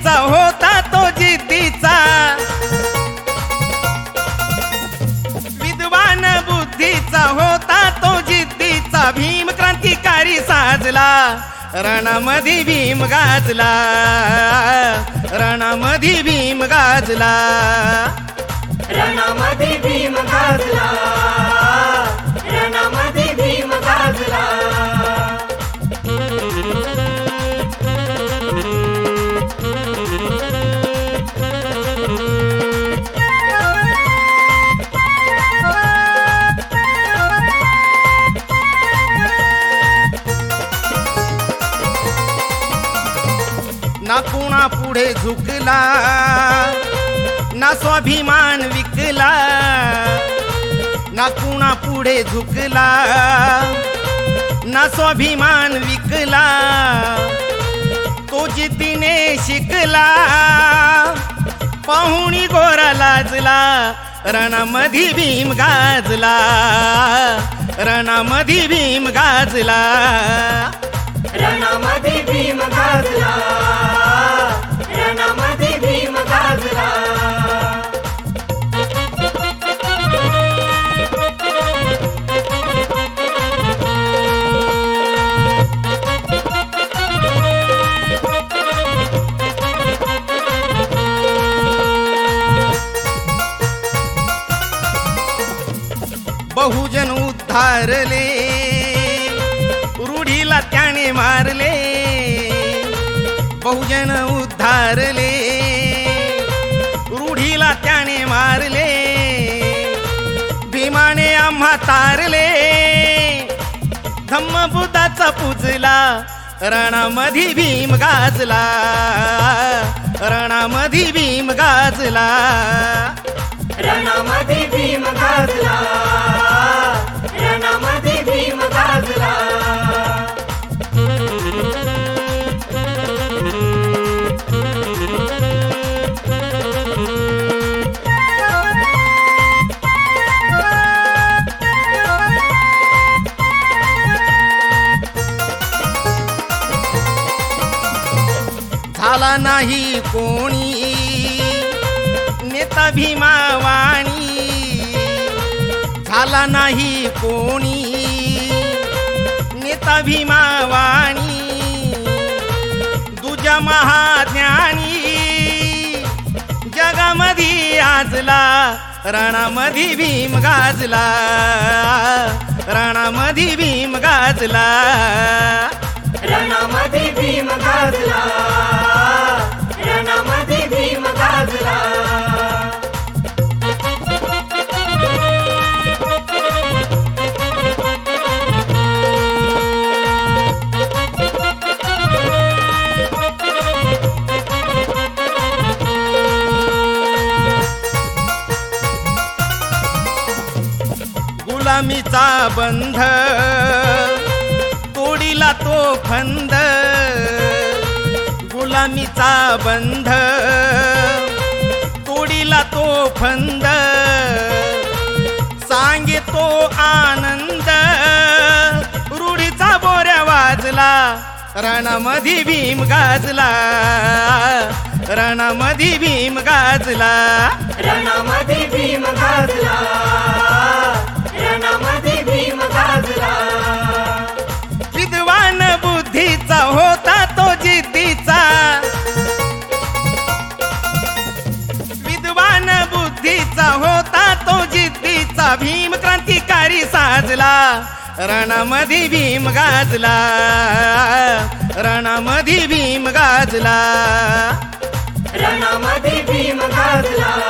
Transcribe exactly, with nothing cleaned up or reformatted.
बुद्धीचा होता तो जिद्दीचा, विद्वान बुद्धीचा होता तो जिद्दीचा, भीम क्रांतिकारी साजला, रणामधी भीम गाजला, रणामधी भीम गाजला, रणामधी भीम गाजला, रणामधी भीम गाजला। ना कुणा पुढे झुकला, ना स्वाभिमान विकला, ना कुणा पुढे झुकला, ना स्वाभिमान विकला, तो जिद्दीने शिकला, पाहुणी गोरा लाजला, रणामधी भीम गाजला, रणामधी भीम गाजला, रणामधी भीम गाजला, रणामधी भीम गाजला। बहुजन उद्धारले, रूढीला त्याने मारले, बहुजन उद्धारले, रूढीला त्याने मारले, भीमाने आम्हा तारले, धम्म बुद्धाचा पूजला, रणामधी भीम गाजला, रणामधी भीम गाजला, रणामधी भीम गाजला, रणामधी भीम गाजला। झाला नाही कोणी नेता भीमावाणी, झाला नाही कोणी नेता भीमावाणी, दुजा महाज्ञानी जगामधी आजला, रणामधी भीम गाजला, रणामधी भीम गाजला, रणामधी भीम गाजला, रणामधी भीम गाजला। गुलामीचा बंध तोडीला तो फंद, गुलामीचा बंध तोडीला तो फंद, सांगे तो आनंद, रूढीचा बोऱ्या वाजला, रणामधी भीम गाजला, रणामधी भीम गाजला, रणामधी भीम गाजला, रणामधी भीम गाजला। विद्वान बुद्धीचा होता तो जिद्दीचा, विद्वान बुद्धीचा होता तो जिद्दीचा, भीम क्रांतिकारी साजला, रणामधी भीम गाजला, रणामधी भीम गाजला, रणामधी भीम गाजला,